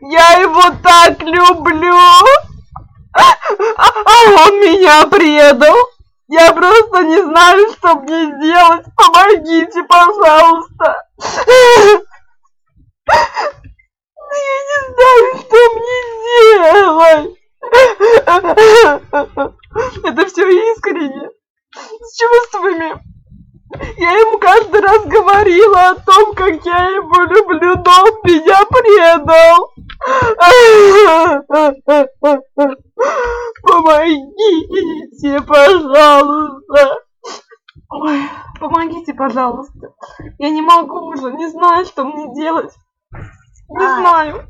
Я его так люблю. А он меня предал. Я просто не знаю, что мне делать. Помогите, пожалуйста. Я не знаю, что мне делать. Это все искренне. С чувствами. Я ему каждый раз говорила о том, как я его люблю, но он меня предал. Помогите, пожалуйста. Ой, помогите, пожалуйста. Я не могу уже, не знаю, что мне делать. Не знаю.